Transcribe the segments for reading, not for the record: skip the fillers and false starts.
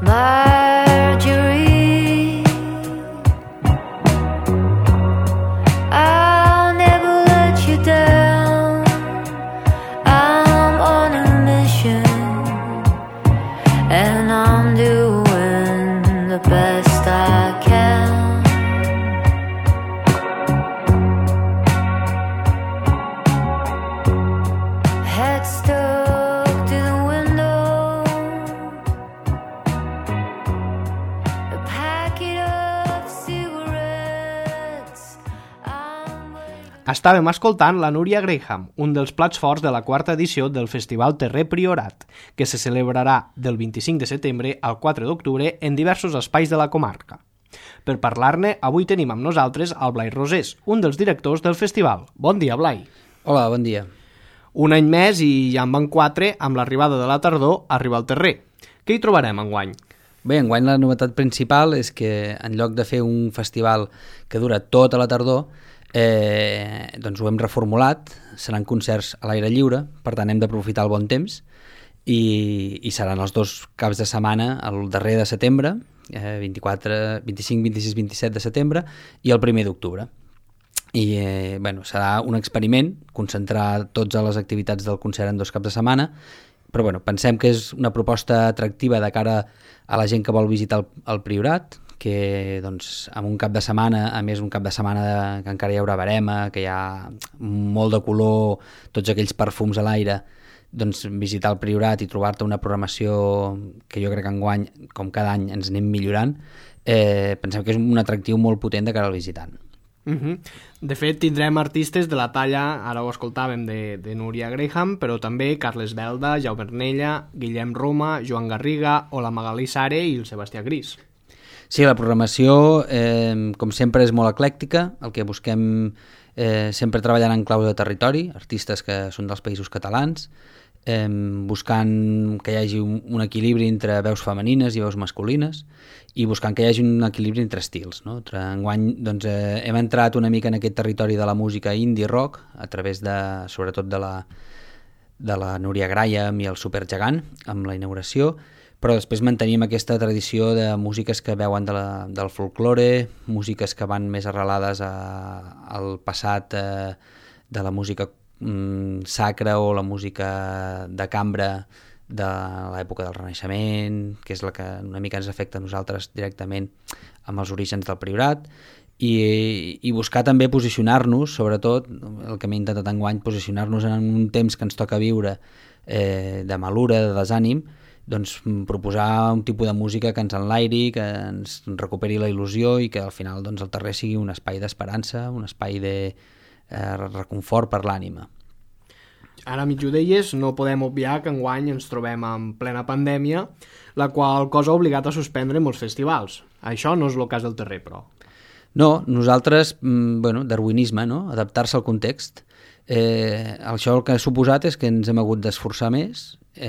Marjorie, I'll never let you down. I'm on a mission and I'm doing the best I can. Head stuck to the window, a packet of cigarettes. Estàvem escoltant la Núria Graham, un dels plats forts de la quarta edició del Festival Terrer Priorat, que se celebrarà del 25 de setembre al 4 d'octubre en diversos espais de la comarca. Per parlar-ne, avui tenim amb nosaltres el Blai Rosés, un dels directors del festival. Bon dia, Blai. Hola, bon dia. Un any més i ja en van 4, amb l'arribada de la tardor, arriba al Terrer. Què hi trobarem enguany? Bé, enguany la novetat principal és que en lloc de fer un festival que dura tota la tardor, doncs ho hem reformulat, seran concerts a l'aire lliure, per tant hem d'aprofitar el bon temps, i seran els 2 caps de setmana, el darrer de setembre, 25, 26, 27 de setembre, i el 1er d'octubre. I serà un experiment, concentrar totes les activitats del concert en 2 caps de setmana, però pensem que és una proposta atractiva de cara a la gent que vol visitar el Priorat, que doncs, amb un cap de setmana, a més un cap de setmana que encara hi haurà verema, que hi ha molt de color, tots aquells perfums a l'aire, doncs visitar el Priorat i trobar-te una programació que jo crec que enguany, com cada any, ens anem millorant, pensem que és un atractiu molt potent de cara al visitant. De fet, tindrem artistes de la talla, ara ho escoltàvem, de Núria Graham, però també Carles Belda, Jaume Arnella, Guillem Roma, Joan Garriga o la Magalí Sare i el Sebastià Gris. Sí, la programació, com sempre, és molt eclèctica. El que busquem sempre treballant en clau de territori, artistes que són dels països catalans, buscant que hi hagi un equilibri entre veus femenines i veus masculines i buscant que hi hagi un equilibri entre estils, no? Enguany doncs, hem entrat una mica en aquest territori de la música indie rock a través sobretot de la Núria Graham i el Supergegant amb la inauguració, però després mantenim aquesta tradició de músiques que veuen del folklore, músiques que van més arrelades al passat de la música sacra o la música de cambra de l'època del Renaixement, que és la que una mica ens afecta a nosaltres directament amb els orígens del Priorat, i buscar també posicionar-nos, sobretot el que m'he intentat enguany, posicionar-nos en un temps que ens toca viure de malura, de desànim, doncs proposar un tipus de música que ens enlairi, que ens recuperi la il·lusió i que al final doncs, el Terrer sigui un espai d'esperança, un espai de reconfort per l'ànima. Ara mig ho deies, no podem obviar que enguany ens trobem en plena pandèmia, la qual cosa ha obligat a suspendre molts festivals. Això no és el cas del Terrer, però. No, nosaltres, darwinisme, no? Adaptar-se al context. Això el que ha suposat és que ens hem hagut d'esforçar més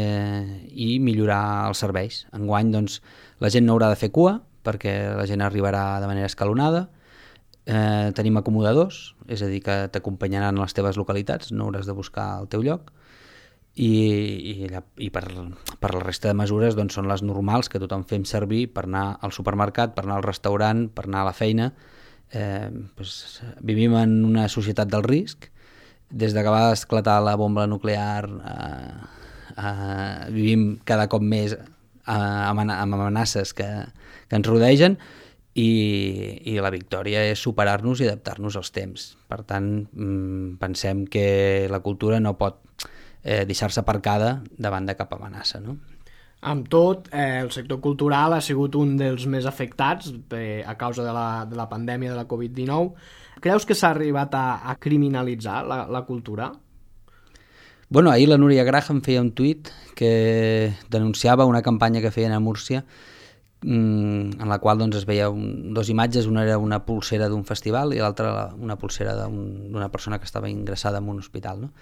i millorar els serveis. Enguany, doncs, la gent no haurà de fer cua, perquè la gent arribarà de manera escalonada. Tenim acomodadors, és a dir, que t'acompanyaran a les teves localitats, no hauràs de buscar el teu lloc, i per la resta de mesures doncs, són les normals que tothom fem servir per anar al supermercat, per anar al restaurant, per anar a la feina. Vivim en una societat del risc, des que va esclatar la bomba nuclear vivim cada cop més amb amenaces que ens rodegen, i la victòria és superar-nos i adaptar-nos als temps. Per tant, pensem que la cultura no pot deixar-se aparcada davant de cap amenaça, no? Amb tot, el sector cultural ha sigut un dels més afectats a causa de la pandèmia de la Covid-19. Creus que s'ha arribat a criminalitzar la cultura? Bueno, ahir la Núria Graham feia un tuit que denunciava una campanya que feien a Múrcia en la qual doncs, es veia dues imatges, una era una pulsera d'un festival i l'altra una pulsera d'una persona que estava ingressada en un hospital, no?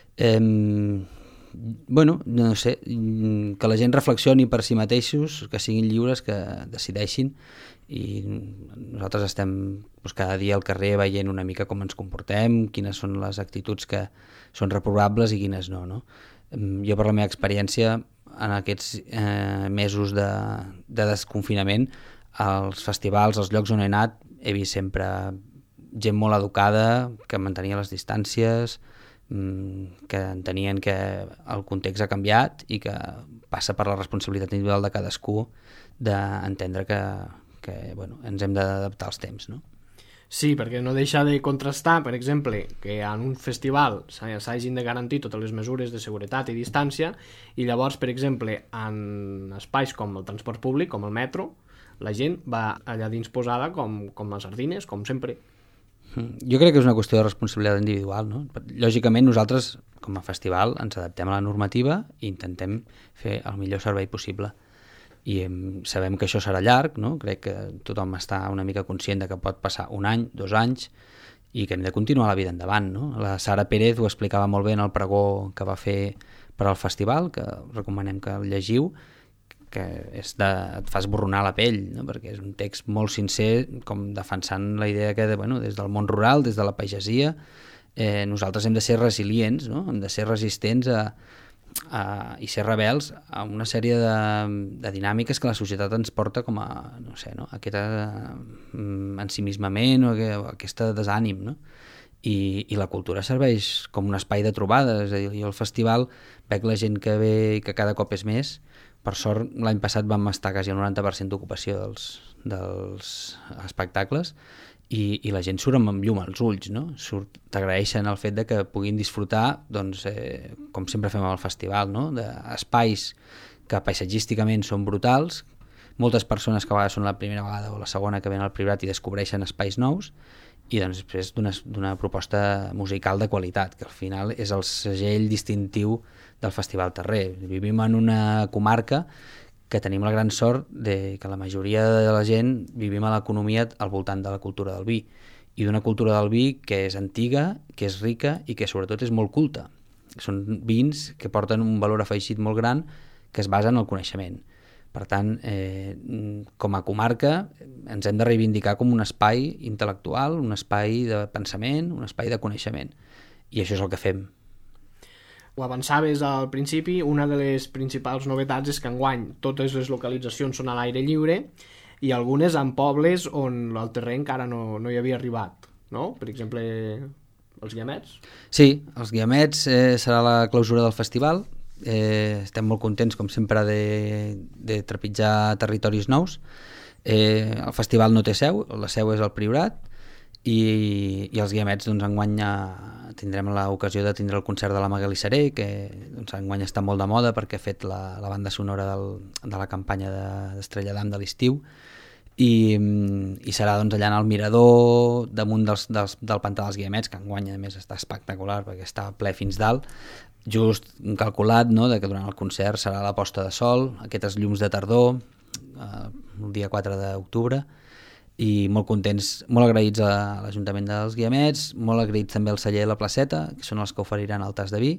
Bueno, no sé, que la gent reflexioni per si mateixos, que siguin lliures, que decideixin, i nosaltres estem cada dia al carrer veient una mica com ens comportem, quines són les actituds que són reprovables i quines no, no? Jo per la meva experiència en aquests mesos de desconfinament, als festivals, als llocs on he anat, he vist sempre gent molt educada, que mantenia les distàncies, que entenien que el context ha canviat i que passa per la responsabilitat individual de cadascú d'entendre que bueno, ens hem d'adaptar als temps, no? Sí, perquè no deixa de contrastar, per exemple, que en un festival s'hagin de garantir totes les mesures de seguretat i distància i llavors, per exemple, en espais com el transport públic, com el metro, la gent va allà dins posada com a sardines, com sempre. Jo crec que és una qüestió de responsabilitat individual, no? Lògicament nosaltres, com a festival, ens adaptem a la normativa i intentem fer el millor servei possible. I sabem que això serà llarg, no? Crec que tothom està una mica conscient de que pot passar 1 any, 2 anys, i que hem de continuar la vida endavant, no? La Sara Pérez ho explicava molt bé en el pregó que va fer per al festival, que recomanem que el llegiu, que et fa esborronar la pell, no? Perquè és un text molt sincer, com defensant la idea que des del món rural, des de la pagesia, nosaltres hem de ser resilients, no? Hem de ser resistents i ser rebels a una sèrie de dinàmiques que la societat ens porta com a, no sé, no? Aquest ensimismament o aquest desànim, no? I la cultura serveix com un espai de trobada, és a dir, jo al festival veig la gent que ve i que cada cop és més. Per sort, l'any passat vam estar quasi al 90% d'ocupació dels espectacles i la gent surt amb llum als ulls, no? T'agraeixen el fet de que puguin disfrutar, doncs, com sempre fem al festival, no? D'espais que paisatgísticament són brutals, moltes persones que a vegades són la primera vegada o la segona que venen al Priorat i descobreixen espais nous, i doncs després d'una proposta musical de qualitat, que al final és el segell distintiu del Festival Terrer. Vivim en una comarca que tenim la gran sort de que la majoria de la gent vivim a l'economia al voltant de la cultura del vi, i d'una cultura del vi que és antiga, que és rica i que sobretot és molt culta. Són vins que porten un valor afegit molt gran que es basa en el coneixement. Per tant, com a comarca ens hem de reivindicar com un espai intel·lectual, un espai de pensament, un espai de coneixement. I això és el que fem. Ho avançaves al principi, una de les principals novetats és que enguany totes les localitzacions són a l'aire lliure i algunes en pobles on el terrer encara no hi havia arribat, no? Per exemple, els Guiamets. Sí, els Guiamets serà la clausura del festival. Estem molt contents, com sempre, de trepitjar territoris nous. El festival no té seu, la seu és al Priorat, i els Guiamets, doncs, enguany tindrem l'ocasió de tindre el concert de la Magalí Seré, que doncs, enguany està molt de moda perquè ha fet la banda sonora de la campanya d'Estrella d'Am de l'estiu, i serà doncs, allà en el mirador damunt del pantà dels Guiamets, que enguany a més està espectacular perquè està ple fins dalt, just calculat, no?, de que durant el concert serà la posta de sol, aquestes llums de tardor, el dia 4 d'octubre, i molt contents, molt agraïts a l'Ajuntament dels Guiamets, molt agraïts també al celler La Placeta, que són els que oferiran el tas de vi,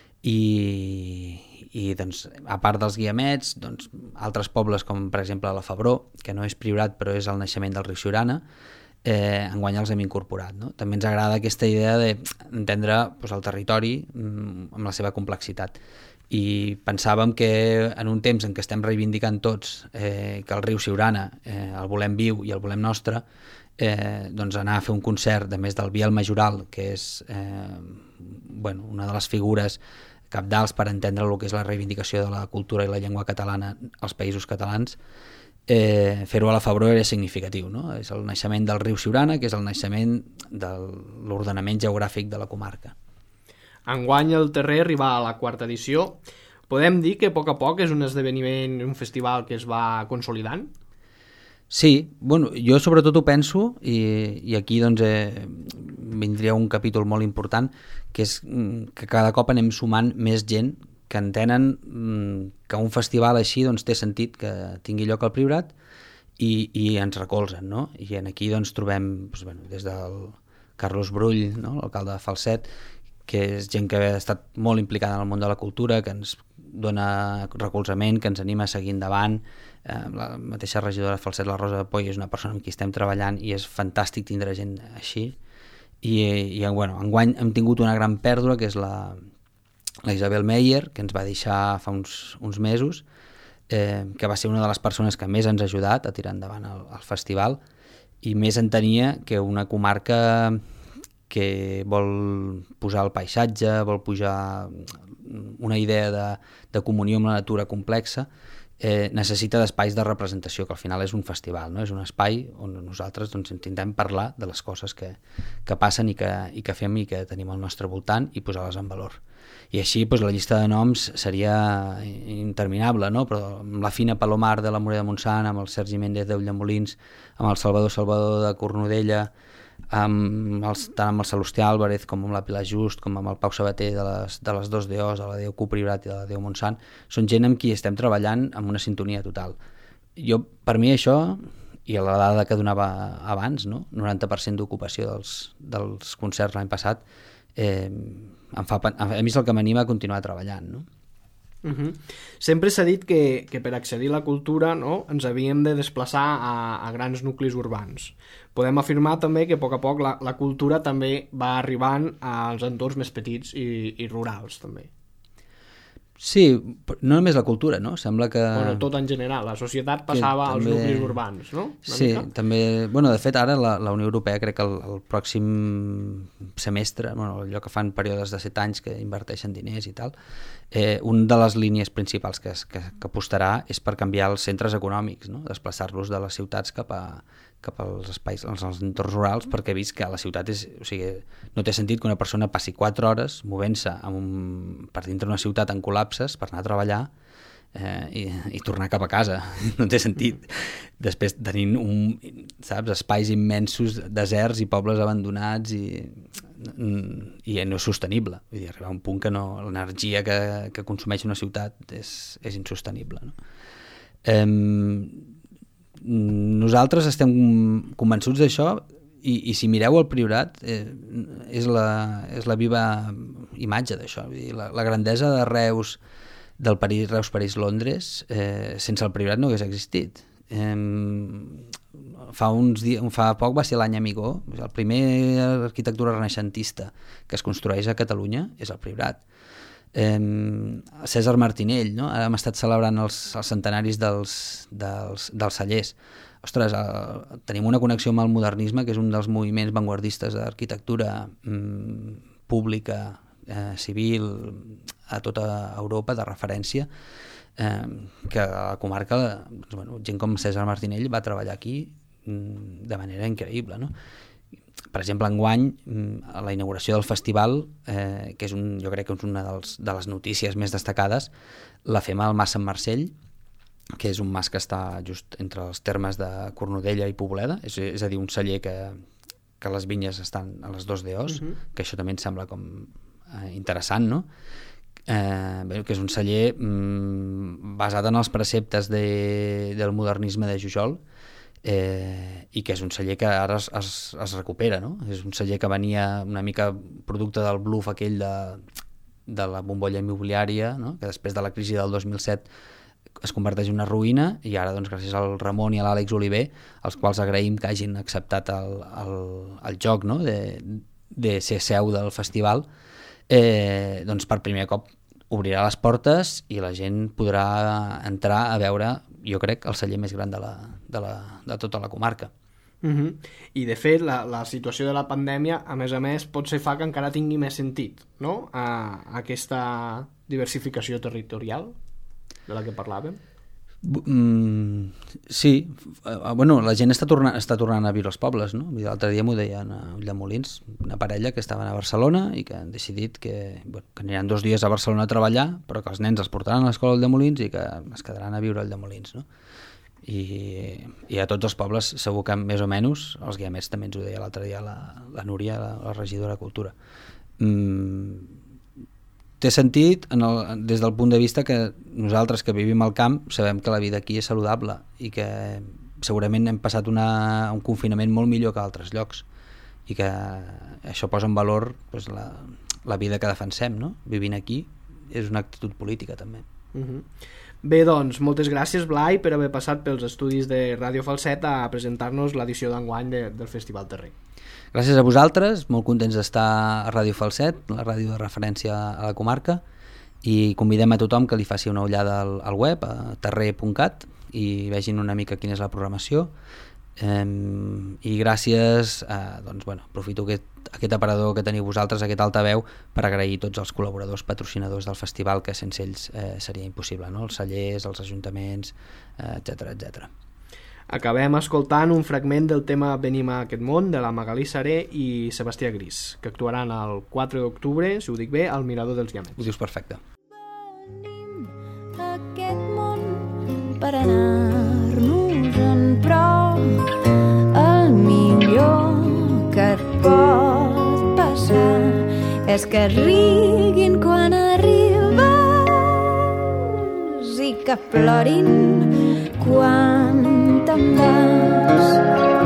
i doncs, a part dels Guiamets, doncs, altres pobles com per exemple la Febró, que no és Priorat però és el naixement del riu Siurana, enguany els hem incorporat, no? També ens agrada aquesta idea d'entendre doncs, el territori amb la seva complexitat, i pensàvem que en un temps en què estem reivindicant tots que el riu Siurana el volem viu i el volem nostre, doncs anar a fer un concert de més del Biel Majoral, que és una de les figures cabdals per entendre el que és la reivindicació de la cultura i la llengua catalana als països catalans, fer-ho a la Febró era significatiu, no? És el naixement del riu Siurana, que és el naixement de l'ordenament geogràfic de la comarca. Enguany el Terrer arriba a la 4ª edició. Podem dir que a poc és un esdeveniment, un festival que es va consolidant? Sí, jo sobretot ho penso, i aquí doncs, vindria un capítol molt important, que és que cada cop anem sumant més gent que entenen que un festival així doncs, té sentit que tingui lloc al Priorat i ens recolzen, no? I aquí doncs, trobem des del Carlos Brull, no? L'alcalde de Falset, que és gent que ha estat molt implicada en el món de la cultura, que ens dona recolzament, que ens anima a seguir endavant. La mateixa regidora de Falset, la Rosa de Poy, és una persona amb qui estem treballant i és fantàstic tindre gent així. I enguany hem tingut una gran pèrdua, que és la la Isabel Meyer, que ens va deixar fa uns mesos, que va ser una de les persones que més ens ha ajudat a tirar endavant el festival, i més entenia que una comarca que vol posar el paisatge, vol pujar una idea de comunió amb la natura complexa, necessita d'espais de representació, que al final és un festival, no? És un espai on nosaltres doncs, intentem parlar de les coses que passen i que fem i que tenim al nostre voltant i posar-les en valor. I així doncs, la llista de noms seria interminable, no? Però amb la Fina Palomar de la Morera de Montsant, amb el Sergi Méndez d'Ulldemolins, amb el Salvador de Cornudella, tant amb el Salustià Álvarez com amb la Pilar Just, com amb el Pau Sabater de les 2 DOs, de la DO Priorat i de la DO Montsant, són gent amb qui estem treballant amb una sintonia total. Per mi això, i a la dada que donava abans, no? 90% d'ocupació dels concerts l'any passat, a mi és el que m'anima a continuar treballant, no? Sempre s'ha dit que per accedir a la cultura, no, ens havíem de desplaçar a grans nuclis urbans. Podem afirmar també que a poc la cultura també va arribant als entorns més petits i rurals també. Sí, no només la cultura, no? Sembla que... Bueno, tot en general, la societat passava als nuclis urbans, no? Sí, també... Bueno, de fet, ara la Unió Europea crec que el pròxim semestre, bueno, allò que fan períodes de 7 anys que inverteixen diners i tal, una de les línies principals que apostarà és per canviar els centres econòmics, no? Desplaçar-los de les ciutats cap als espais, als entorns rurals, perquè he vist que a la ciutat no té sentit que una persona passi 4 hores movent-se per dintre d'una ciutat en col·lapses per anar a treballar i tornar cap a casa. No té sentit. Després tenint espais immensos, deserts i pobles abandonats i no és sostenible. Vull dir, arribar a un punt que l'energia que consumeix una ciutat és insostenible, no? Nosaltres estem convençuts d'això i si mireu el Priorat és la viva imatge d'això. La grandesa de Reus, del Reus, París, Londres, sense el Priorat no hagués existit. Fa poc va ser l'any Amigó, el primer arquitectura renaixentista que es construeix a Catalunya és el Priorat. Cèsar Martinell, no? Ara hem estat celebrant els centenaris dels Cellers. Ostres, tenim una connexió amb el modernisme, que és un dels moviments vanguardistes d'arquitectura pública, civil, a tota Europa, de referència, que a la comarca, gent com Cèsar Martinell va treballar aquí de manera increïble, no? Per exemple, enguany, a la inauguració del festival, que jo crec que és una de les notícies més destacades, la fem al Mas Sant Marcell, que és un mas que està just entre els termes de Cornudella i Poboleda, és a dir, un celler que les vinyes estan a les 2 DOs, que això també em sembla com interessant, no? Que és un celler basat en els preceptes del modernisme de Jujol, i que és un celler que ara es recupera, no? És un celler que venia una mica producte del bluff aquell de la bombolla immobiliària, no? Que després de la crisi del 2007 es converteix en una ruïna, i ara, doncs, gràcies al Ramon i a l'Àlex Oliver, als quals agraïm que hagin acceptat el joc, no? de ser seu del festival, doncs per primer cop obrirà les portes i la gent podrà entrar a veure, jo crec, el celler més gran de tota la comarca. I de fet la situació de la pandèmia a més potser fa que encara tingui més sentit, no? Aquesta diversificació territorial de la que parlàvem. Sí, bueno, la gent està tornant a viure als pobles, no? L'altre dia m'ho deien a Ulldemolins, una parella que estaven a Barcelona i que han decidit que aniran 2 dies a Barcelona a treballar, però que els nens els portaran a l'escola a Ulldemolins i que es quedaran a viure a Ulldemolins, no? I a tots els pobles segur que més o menys, els guiamets també ens ho deia l'altre dia la Núria, la regidora de Cultura, té sentit des del punt de vista que nosaltres que vivim al camp sabem que la vida aquí és saludable i que segurament hem passat un confinament molt millor que a altres llocs i que això posa en valor doncs, la vida que defensem, no? Vivint aquí és una actitud política també. Bé, doncs, moltes gràcies, Blai, per haver passat pels estudis de Ràdio Falset a presentar-nos l'edició d'enguany del Festival Terrer. Gràcies a vosaltres, molt contents d'estar a Ràdio Falset, la ràdio de referència a la comarca, i convidem a tothom que li faci una ullada al web, a terrer.cat, i vegin una mica quina és la programació. I gràcies doncs, aprofito aquest aparador que teniu vosaltres, aquest altaveu, per agrair tots els col·laboradors, patrocinadors del festival, que sense ells seria impossible, no? Els cellers, els ajuntaments, etc etc. Acabem escoltant un fragment del tema Venim a aquest món, de la Magalí Saré i Sebastià Gris, que actuaran el 4 d'octubre, si ho dic bé, al Mirador dels Guiamets. Ho dius perfecte. Venim a aquest món per anar-nos-en, però el millor que et pot passar és que et riguin quan arribes i que plorin quan te'n vas.